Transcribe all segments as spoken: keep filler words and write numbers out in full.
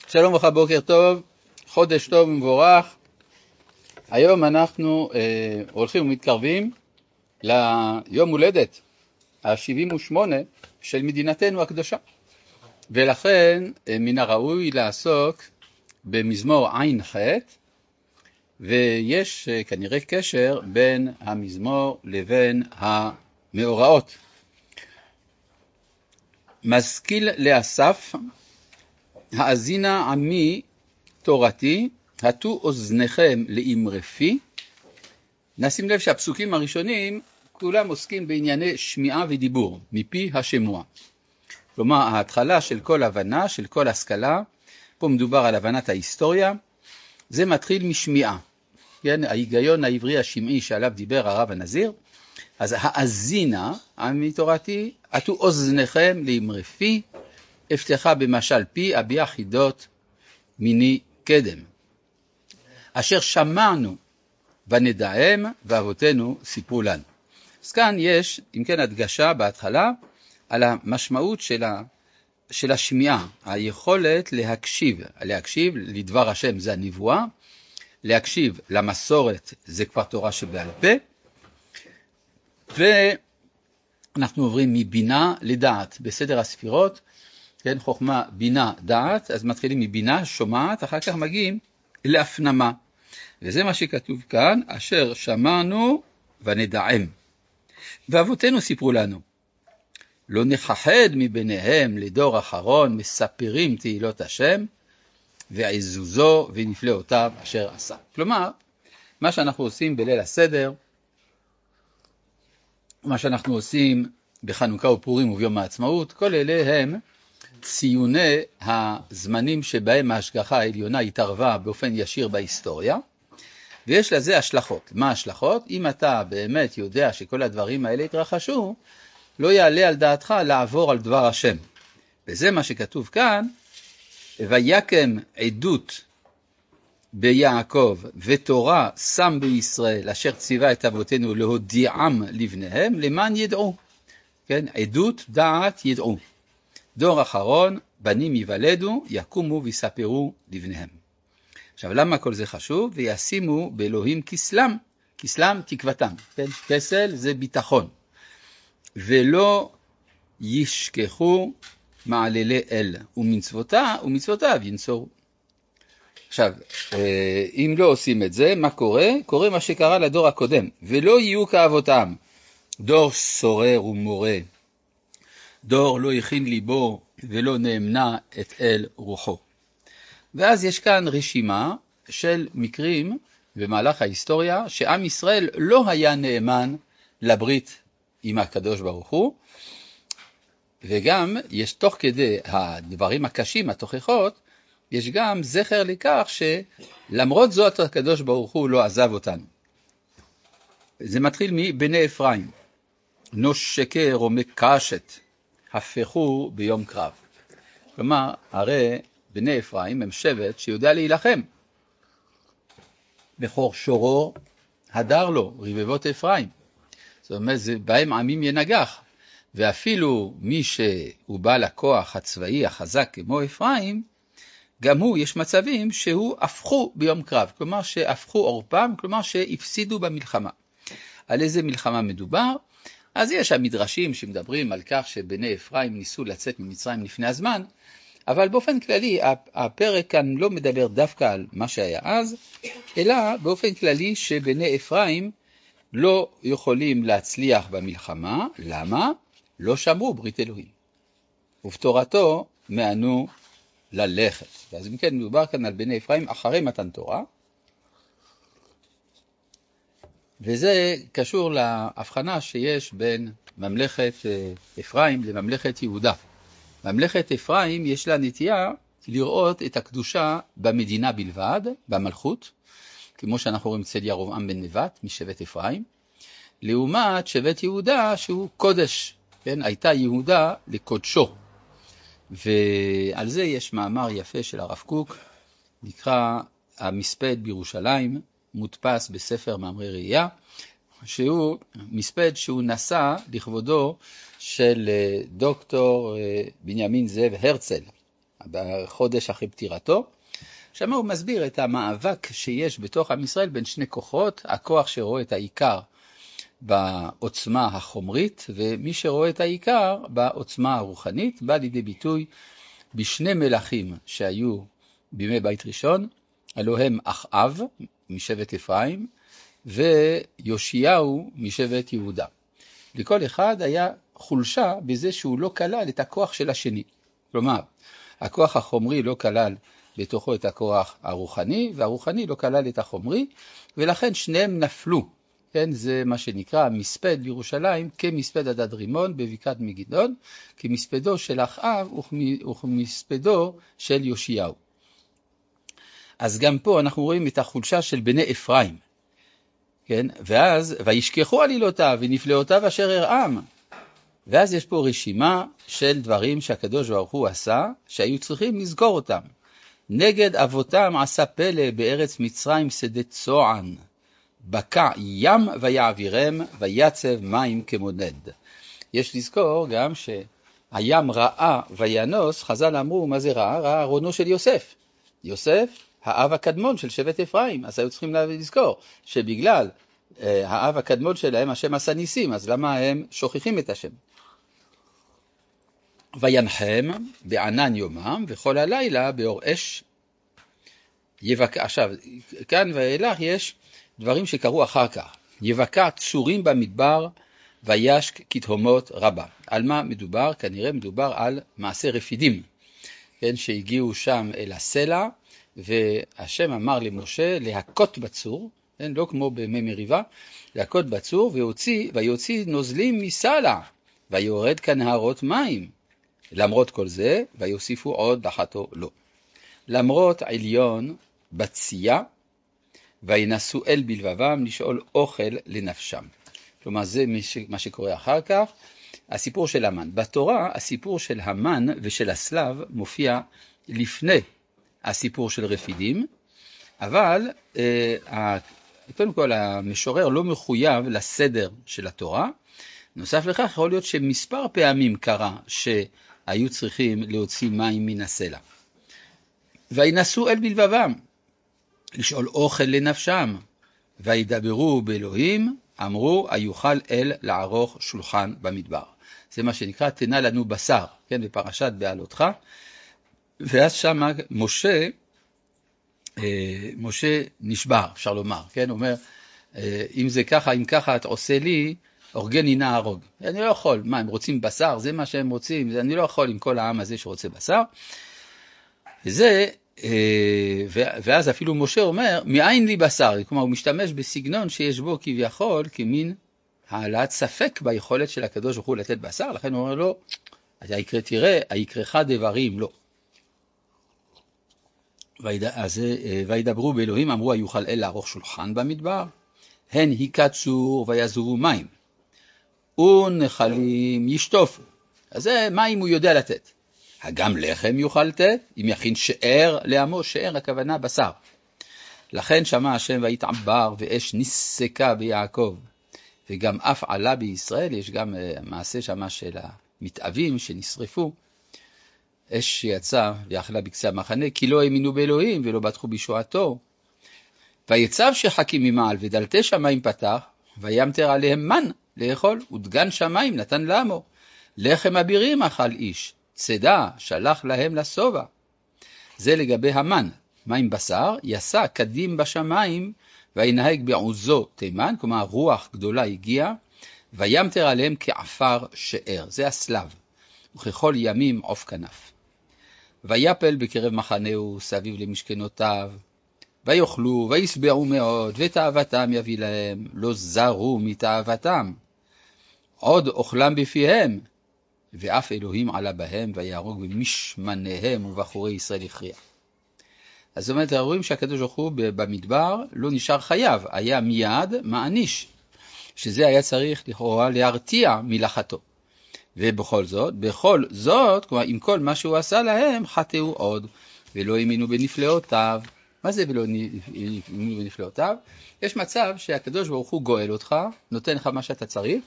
שלום לך, בוקר טוב, חודש טוב ומבורך. היום אנחנו אה, הולכים ומתקרבים ליום הולדת ה-שבעים ושמונה של מדינתנו הקדושה. ולכן אה, מן הראוי לעסוק במזמור עין ח', ויש אה, כנראה קשר בין המזמור לבין המאורעות. משכיל לאסף, האזינה עמי תורתי, הטו אוזניכם לאמרי פי. נשים לב שהפסוקים הראשונים כולם עוסקים בענייני שמיעה ודיבור, מפי השמוע. כלומר, ההתחלה של כל הבנה, של כל השכלה, פה מדובר על הבנת ההיסטוריה, זה מתחיל משמיעה. כן, ההיגיון העברי השמעי שעליו דיבר הרב הנזיר. אז האזינה עמי תורתי, הטו אוזניכם לאמרי פי, הבטחה במשל פי אביע חידות מיני קדם. אשר שמענו ונדעם ואבותינו סיפרו לנו. אז כאן יש, אם כן, הדגשה בהתחלה על המשמעות של, ה, של השמיעה, היכולת להקשיב, להקשיב לדבר השם זה הנבואה, להקשיב למסורת זה כבר תורה שבעל פה, ואנחנו עוברים מבינה לדעת בסדר הספירות, כן, חוכמה, בינה, דעת, אז מתחילים מבינה, שומעת, אחר כך מגיעים להפנמה. וזה מה שכתוב כאן, אשר שמענו ונדעם. ואבותינו סיפרו לנו, לא נחחד מביניהם לדור אחרון, מספרים תהילות השם, ועזוזו ונפלאותיו אשר עשה. כלומר, מה שאנחנו עושים בליל הסדר, מה שאנחנו עושים בחנוכה ופורים וביום העצמאות, כל אלה הם ציוני הזמנים שבהם ההשגחה העליונה התערבה באופן ישיר בהיסטוריה, ויש לזה השלכות. מה השלכות? אם אתה באמת יודע שכל הדברים האלה התרחשו, לא יעלה על דעתך לעבור על דבר השם. וזה מה שכתוב כאן, ויקם עדות ביעקב ותורה שם בישראל, אשר ציווה את אבותינו להודיעם לבניהם, למען ידעו. כן, עדות, דעת, ידעו. דור אחרון, בנים יוולדו, יקומו ויספרו לבניהם. עכשיו, למה כל זה חשוב? וישימו באלוהים כסלם, כסלם תקוותם, כן? כסל זה ביטחון. ולא ישכחו מעללי אל, ומצוותיו, ומצוותיו ינצורו. עכשיו, אם לא עושים את זה, מה קורה? קורה מה שקרה לדור הקודם. ולא יהיו כאבותם, דור סורר ומורה, דור לא הכין ליבו ולא נאמנה את אל רוחו. ואז יש כאן רשימה של מקרים במהלך ההיסטוריה שעם ישראל לא היה נאמן לברית עם הקדוש ברוך הוא, וגם יש תוך כדי הדברים הקשים, התוכחות, יש גם זכר לכך שלמרות זאת הקדוש ברוך הוא לא עזב אותנו. זה מתחיל מבני אפרים, נושקר או מקשת, הפכו ביום קרב. כלומר, הרי בני אפרים הם שבט שיודע להילחם. בכור שורור הדר לו, רבבות אפרים. זאת אומרת, זה בהם עמים ינגח. ואפילו מי שהוא בעל הכוח הצבאי החזק כמו אפרים, גם הוא, יש מצבים שהוא הפכו ביום קרב. כלומר, שהפכו עורפם, כלומר שהפסידו במלחמה. על איזה מלחמה מדובר? אז יש המדרשים שמדברים על כך שבני אפרים ניסו לצאת ממצרים לפני הזמן, אבל באופן כללי הפרק כאן לא מדבר דווקא על מה שהיה אז, אלא באופן כללי שבני אפרים לא יכולים להצליח במלחמה. למה? לא שמרו ברית אלוהים. ובתורתו מענו ללכת. אז אם כן, מדובר כאן על בני אפרים אחרי מתן תורה, וזה קשור להבחנה שיש בין ממלכת אפרים לממלכת יהודה. ממלכת אפרים יש לה נטייה לראות את הקדושה במדינה בלבד, במלכות, כמו שאנחנו רואים אצל ירבעם בן נבט משבט אפרים, לעומת שבט יהודה שהוא קודש, כן? הייתה יהודה לקודשו. ועל זה יש מאמר יפה של הרב קוק, נקרא המספד בירושלים, מודפס בספר מאמרי ראייה, שהוא מספד שהוא נשא לכבודו של דוקטור בנימין זאב הרצל, בחודש אחרי פטירתו. שם הוא מסביר את המאבק שיש בתוך עם ישראל בין שני כוחות, הכוח שרואה את העיקר בעוצמה החומרית, ומי שרואה את העיקר בעוצמה הרוחנית, בא לידי ביטוי בשני מלכים שהיו בימי בית ראשון, אלו הם אחאב משבט אפרים, ויאשיהו משבט יהודה. לכל אחד היה חולשה בזה שהוא לא כלל את הכוח של השני. כלומר, הכוח החומרי לא כלל בתוכו את הכוח הרוחני, והרוחני לא כלל את החומרי, ולכן שניהם נפלו. כן, זה מה שנקרא מספד בירושלים, כמספד הדד רימון בבקעת מגידון, כמספדו של אחאב וכמספדו של יאשיהו. אז גם פה אנחנו רואים את החולשה של בני אפרים. כן, ואז וישכחו עלילותיו ונפלאותיו אשר הרעם. ואז יש פה רשימה של דברים שהקדוש ברוך הוא עשה, שהיו צריכים לזכור אותם. נגד אבותם עשה פלא בארץ מצרים שדה צוען. בקע ים ויעבירם ויצב מים כמונד. יש לזכור גם שהים ראה וינוס, חז"ל אמרו מה זה ראה? ראה ארונו של יוסף. יוסף, האב הקדמון של שבט אפרים. אז היו צריכים לזכור שבגלל אה, האב הקדמון שלהם השם עשה ניסים, אז למה הם שוכחים את השם? וינחם בענן יומם וכל הלילה באור אש יבקע. עכשיו, כאן ואילך יש דברים שקרו אחר כך. יבקע צורים במדבר וישק כתהומות רבה. על מה מדובר? כנראה מדובר על מעשה רפידים, כן, שהגיעו שם אל הסלע, והשם אמר למשה להכות בצור, כן, לא כמו בימי מריבה, להכות בצור ויוציא, ויוציא נוזלים מסלע, ויורד כנהרות מים. למרות כל זה, ויוסיפו עוד דחתו לו. למרות עליון בצייה, וינסו אל בלבבם לשאול אוכל לנפשם. כלומר, זה מה שקורה אחר כך. הסיפור של המן. בתורה, הסיפור של המן ושל הסלב מופיע לפני הסיפור של רפידים, אבל אה, קודם כל המשורר לא מחויב לסדר של התורה. נוסף לכך, יכול להיות שמספר פעמים קרה שהיו צריכים להוציא מים מן הסלע. וינסו אל בלבבם לשאול אוכל לנפשם, וידברו באלוהים, אמרו, היוכל אל לערוך שולחן במדבר. זה מה שנקרא, תנה לנו בשר, כן, בפרשת בעלותך. ואז שם משה, אה, משה נשבר, אפשר לומר, כן, אומר, אה, אם זה ככה, אם ככה את עושה לי, אורגני נא הרוג. אני לא יכול, מה, הם רוצים בשר? זה מה שהם רוצים, אני לא יכול עם כל העם הזה שרוצה בשר. וזה, ואז אפילו משה אומר, מאין לי בשר? כלומר, הוא משתמש בסגנון שיש בו כביכול כמין העלאת ספק ביכולת של הקדוש ברוך הוא לתת בשר, לכן הוא אומר לו, היקרא תראה, היקרך דברים לא. אז וידברו באלוהים, אמרו, היוכל אל לערוך שולחן במדבר, הן יקצור ויזובו מים, ונחלים ישטופו. אז זה מים הוא יודע לתת. גם לחם יוכל לתת, אם יכין שאר לעמו, שאר הכוונה בשר. לכן שמע השם ויתעבר ואש נסקה ביעקב, וגם אף עלה בישראל. יש גם מעשה שמה של המתאבים שנשרפו, אש שיצא ויחלה בקצה המחנה, כי לא האמינו באלוהים ולא בטחו בישועתו. ויצב שחקים ממעל ודלתי שמיים פתח, וימטר עליהם מן לאכול, ודגן שמיים נתן לעמו. לחם אבירים אכל איש, צדה שלח להם לסובה. זה לגבי המן. מים בשר, יסע קדים בשמיים, וינהג בעוזו תימן, כלומר רוח גדולה הגיעה, וימטר עליהם כעפר שאר. זה הסלב. וככל ימים עוף כנף. ויפל בקרב מחנהו סביב למשכנותיו, ויאכלו ויסבעו מאוד, ותאוותם יביא להם, לא זרו מתאוותם. עוד אוכלם בפיהם, ואף אלוהים עלה בהם, ויהרוג במשמניהם, ובחורי ישראל הכריע. אז זאת אומרת, רואים שהקדוש ברוך הוא במדבר לא נשאר חייב, היה מיד מעניש, שזה היה צריך לכאורה להרתיע מלאכתו. ובכל זאת, בכל זאת, כלומר, עם כל מה שהוא עשה להם, חטאו עוד, ולא האמינו בנפלאותיו. מה זה ולא האמינו בנפלאותיו? יש מצב שהקדוש ברוך הוא גואל אותך, נותן לך מה שאתה צריך,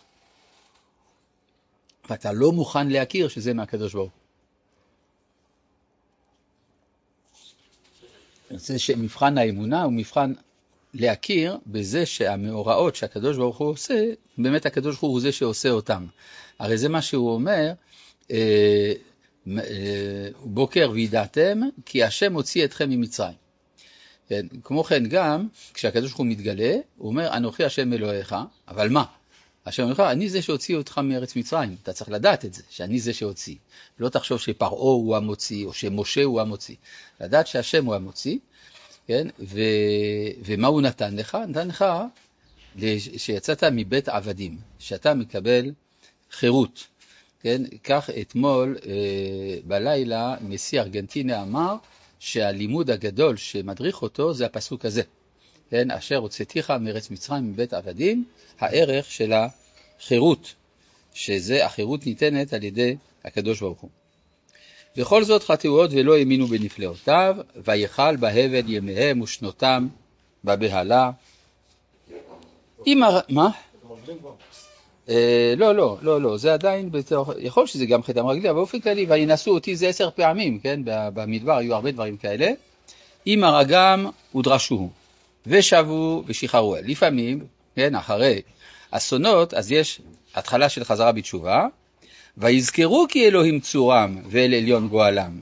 ואתה לא מוכן להכיר שזה מהקדוש ברוך הוא. זה שמבחן האמונה הוא מבחן להכיר בזה שהמאורעות שהקדוש ברוך הוא עושה, באמת הקדוש ברוך הוא זה שעושה אותם. הרי זה מה שהוא אומר, אה, אה, בוקר וידעתם, כי השם הוציא אתכם ממצרים. כן, כמו כן גם, כשהקדוש ברוך הוא מתגלה, הוא אומר, אנוכי השם אלוהיך, אבל מה? השם אלוהיך, אני זה שהוציא אותך מארץ מצרים. אתה צריך לדעת את זה, שאני זה שהוציא. לא תחשוב שפרעה הוא המוציא, או שמשה הוא המוציא. לדעת שהשם הוא המוציא, כן? ו... ומה הוא נתן לך? נתן לך שיצאת מבית עבדים, שאתה מקבל חירות. כן? כך אתמול אה, בלילה נשיא ארגנטינה אמר שהלימוד הגדול שמדריך אותו זה הפסוק הזה. כן? אשר הוצאתיך מארץ מצרים מבית עבדים, הערך של החירות, שזה החירות ניתנת על ידי הקדוש ברוך הוא. בכל זאת חטאו עוד ולא האמינו בנפלאותיו, ויחל בהבל ימיהם ושנותם בבהלה. אם הר... מה? אה, לא, לא, לא, לא, זה עדיין בתוך, יכול שזה גם חטא המרגלי, אבל באופן כללי, וינסו אותי זה עשר פעמים, כן? במדבר היו הרבה דברים כאלה. אם הרגם ודרשו, ושבו ושחררו. לפעמים, כן, אחרי אסונות, אז יש התחלה של חזרה בתשובה, ויזכרו כי אלוהים צורם ואל עליון גואלם.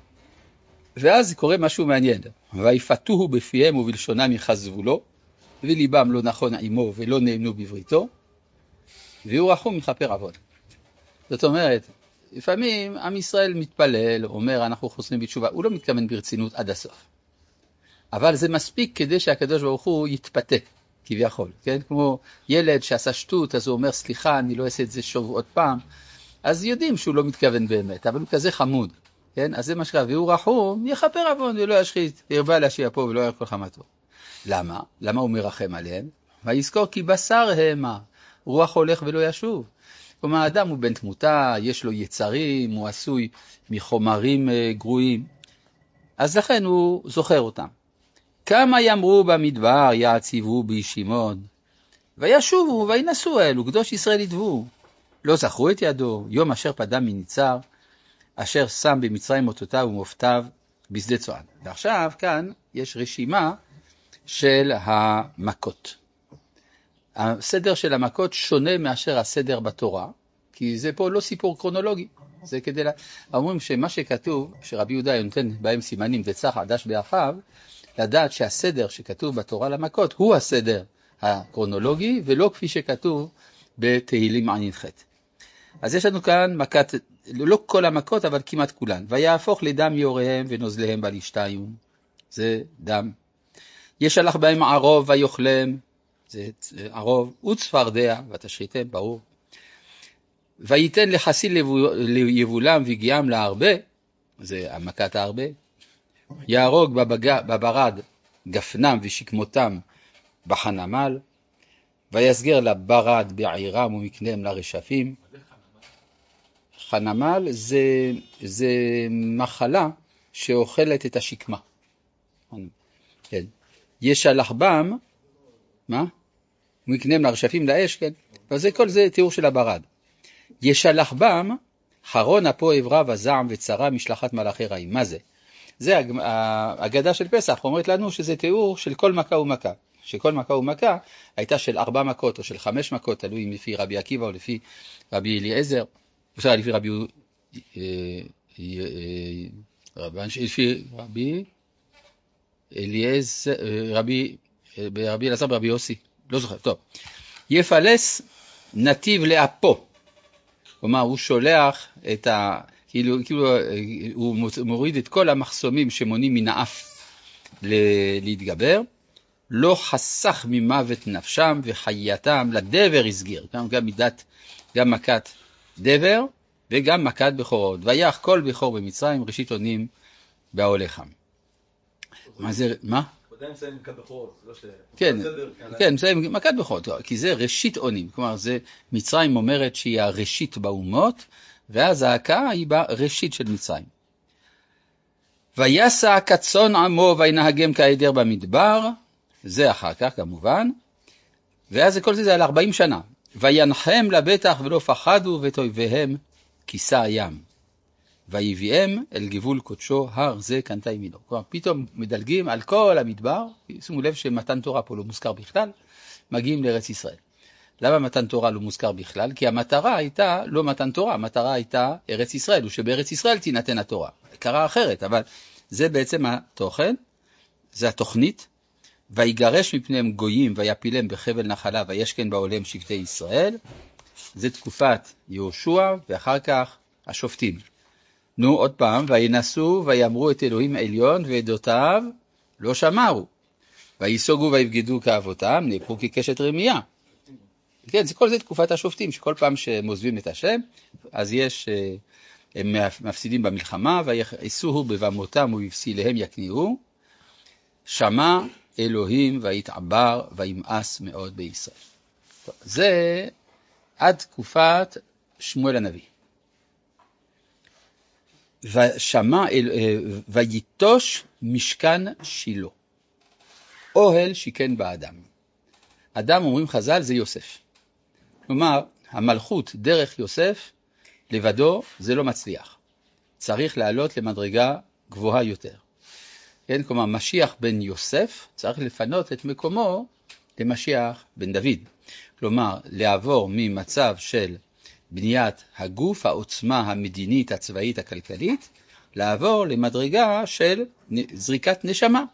ואז קורה משהו מעניין. ויפתוהו בפיהם ובלשונם יחזבו לו, וליבם לא נכון עמו ולא נאמנו בבריתו, והוא רחום מכפר עוון. זאת אומרת, לפעמים עם ישראל מתפלל, אומר אנחנו חוזרים בתשובה, הוא לא מתכוון ברצינות עד הסוף. אבל זה מספיק כדי שהקדוש ברוך הוא יתפתה, כביכול. כן? כמו ילד שעשה שטות, אז הוא אומר סליחה, אני לא אעשה את זה שוב עוד פעם. אז יודעים שהוא לא מתכוון באמת, אבל הוא כזה חמוד. כן? אז זה מה שקרה, והוא רחום, יכפר עוון ולא ישחית, ירבה להשיע פה ולא ירקול חמתו. למה? למה הוא מרחם עליהם? ויזכור כי בשר המה, רוח הולך ולא ישוב. כלומר, האדם הוא בן תמותה, יש לו יצרים, הוא עשוי מחומרים גרועים. אז לכן הוא זוכר אותם. כמה יאמרו במדבר יעציבו בישימון, וישובו וינסו אלו, קדוש ישראל ידבו. לא זכרו את ידו, יום אשר פדם מניצר, אשר שם במצרים אותותיו ומופתיו בשדה צוען. ועכשיו כאן יש רשימה של המכות. הסדר של המכות שונה מאשר הסדר בתורה, כי זה פה לא סיפור קרונולוגי. זה כדי לה... אומרים שמה שכתוב, שרבי יהודה נותן בהם סימנים דצח עדש באחיו, לדעת שהסדר שכתוב בתורה למכות הוא הסדר הקרונולוגי, ולא כפי שכתוב בתהילים עין ח'. אז יש לנו כאן מכת, לא כל המכות, אבל כמעט כולן. ויהפוך לדם יוריהם ונוזליהם בלשתיים, זה דם. ישלח בהם ערוב ויאכלם, זה ערוב, וצפרדע ותשחיתם, ברור. וייתן לחסיל ליבולם וגיעם להרבה, זה המכת ההרבה. יהרוג בבג... בברד גפנם ושכמותם בחנמל, ויסגר לברד בעירם ומקנם לרשפים. חנמל זה, זה מחלה שאוכלת את השכמה. כן. ישלח בם, מה? ומקנם לרשפים לאש, כן. וזה כל זה תיאור של הברד. ישלח בם, חרון אפו עברה וזעם וצרה משלחת מלאכי רעים. מה זה? זה ההגדה של פסח, אומרת לנו שזה תיאור של כל מכה ומכה. שכל מכה ומכה הייתה של ארבע מכות או של חמש מכות, תלוי לפי רבי עקיבא או לפי רבי אליעזר, בסדר, לפי רבי לפי רבי אליעזר, רבי רבי אלעזר ברבי יוסי, לא זוכר, טוב. יפלס נתיב לאפו, כלומר הוא שולח את ה... כאילו, כאילו הוא מוריד את כל המחסומים שמונים מן האף להתגבר, לא חסך ממוות נפשם וחייתם לדבר הסגיר, גם, גם מידת, גם מכת דבר וגם מכת בכורות. ויח כל בכור במצרים ראשית אונים בעולה חם. מה זה, מה? עדיין מסיים מכת בכורות, לא ש... כן, כן, מסיים מכת בכורות, כי זה ראשית אונים, כלומר זה מצרים אומרת שהיא הראשית באומות, ואז ההקה היא בראשית של מצרים. ויסע כצאן עמו וינהגם כעדר במדבר, זה אחר כך כמובן, ואז כל זה זה על ארבעים שנה. וינחם לבטח ולא פחדו ותויביהם כיסה הים. ויביאם אל גבול קודשו הר זה קנתה ימינו. כלומר, פתאום מדלגים על כל המדבר, שימו לב שמתן תורה פה לא מוזכר בכלל, מגיעים לארץ ישראל. למה מתן תורה לא מוזכר בכלל? כי המטרה הייתה לא מתן תורה, המטרה הייתה ארץ ישראל, ושבארץ ישראל תינתן התורה. קרה אחרת, אבל זה בעצם התוכן, זה התוכנית, ויגרש מפניהם גויים ויפילם בחבל נחלה וישכן בעולם שבטי ישראל, זה תקופת יהושע ואחר כך השופטים. נו עוד פעם, וינסו ויאמרו את אלוהים עליון ועדותיו לא שמרו, ויסוגו ויבגדו כאבותם, נהפכו כקשת רמייה. כן, זה כל זה תקופת השופטים, שכל פעם שהם עוזבים את השם, אז יש, הם מפסידים במלחמה, ויסוהו בבמותם ובפסיליהם יקניעו, שמע אלוהים ויתעבר וימאס מאוד בישראל. טוב, זה עד תקופת שמואל הנביא. ושמע, ויתוש משכן שילה, אוהל שיכן באדם. אדם, אומרים חז"ל, זה יוסף. כלומר, המלכות דרך יוסף לבדו זה לא מצליח. צריך לעלות למדרגה גבוהה יותר. כן, כלומר, משיח בן יוסף צריך לפנות את מקומו למשיח בן דוד. כלומר, לעבור ממצב של בניית הגוף, העוצמה המדינית, הצבאית, הכלכלית, לעבור למדרגה של זריקת נשמה.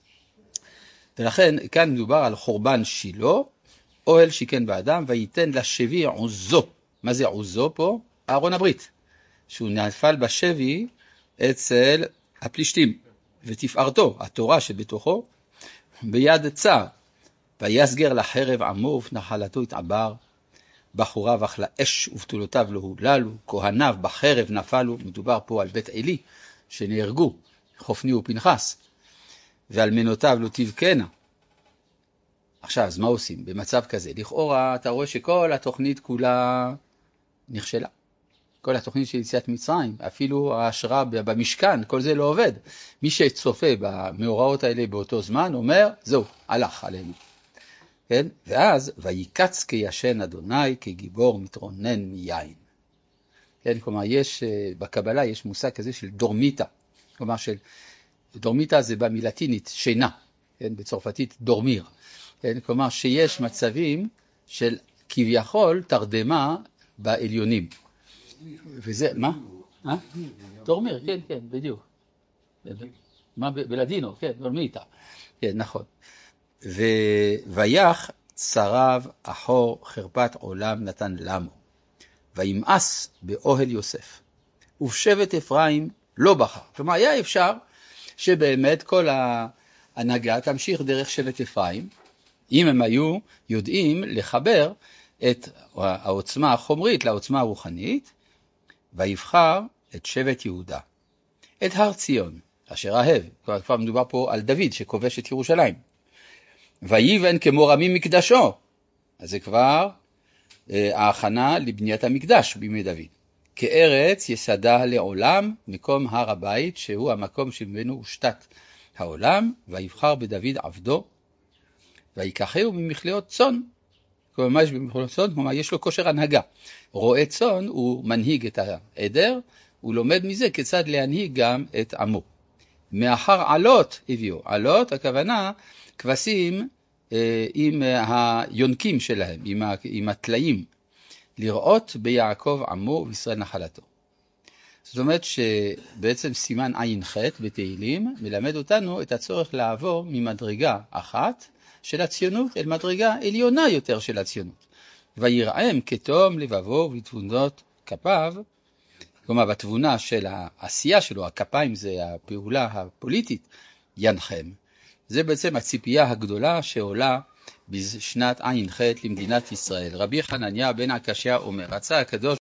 ולכן כאן מדובר על חורבן שילה, אוהל שיכן באדם, וייתן לשבי עוזו. מה זה עוזו פה? אהרון הברית, שהוא נפל בשבי אצל הפלישתים, ותפארתו, התורה שבתוכו, ביד צר, ויסגר לחרב עמו ופנחלתו התעבר, בחוריו אכלה אש ובתולותיו לא הוללו, כהניו בחרב נפלו, מדובר פה על בית עלי שנהרגו, חופני ופנחס, ועל מנותיו לא תבכנה. עכשיו, אז מה עושים במצב כזה? לכאורה אתה רואה שכל התוכנית כולה נכשלה. כל התוכנית של יציאת מצרים, אפילו ההשראה במשכן, כל זה לא עובד. מי שצופה במאורעות האלה באותו זמן אומר, זהו, הלך עלינו. כן? ואז, ויקץ כישן אדוני, כגיבור מתרונן מיין. כן? כלומר, יש, בקבלה יש מושג כזה של דורמיטה. כלומר, של, דורמיטה זה במילטינית, שינה. כן? בצרפתית, דורמיר. כן? כלומר, שיש מצבים של כביכול תרדמה בעליונים. וזה, מה? אה? דורמיר, כן, כן, בדיוק. מה, בלדינו, כן, דורמיטה. כן, נכון. ויח צרב אחור חרפת עולם נתן למו, וימאס באוהל יוסף, ובשבט אפרים לא בחר. כלומר, היה אפשר שבאמת כל ההנהגה תמשיך דרך שבט אפרים, אם הם היו יודעים לחבר את העוצמה החומרית לעוצמה הרוחנית, ויבחר את שבט יהודה, את הר ציון, אשר אהב. כבר, כבר מדובר פה על דוד שכובש את ירושלים. ויבן כמו רמים מקדשו, אז זה כבר אה, ההכנה לבניית המקדש בימי דוד. כארץ יסדה לעולם, מקום הר הבית, שהוא המקום שממנו הושתת העולם, ויבחר בדוד עבדו, ויקחהו ממכלאות צאן. כלומר, מה יש במכלאות צאן? כלומר, יש לו כושר הנהגה. רועה צאן הוא מנהיג את העדר, הוא לומד מזה כיצד להנהיג גם את עמו. מאחר עלות הביאו. עלות, הכוונה, כבשים אה, עם היונקים שלהם, עם, ה, עם התליים, לראות ביעקב עמו ובישראל נחלתו. זאת אומרת שבעצם סימן עין ח' בתהילים מלמד אותנו את הצורך לעבור ממדרגה אחת של הציונות אל מדרגה עליונה יותר של הציונות. ויראם כתום לבבו ובתבונות כפיו, כלומר בתבונה של העשייה שלו, הכפיים זה הפעולה הפוליטית, ינחם. זה בעצם הציפייה הגדולה שעולה בשנת עין ח' למדינת ישראל. רבי חנניה בן עקשיא אומר, רצה הקדוש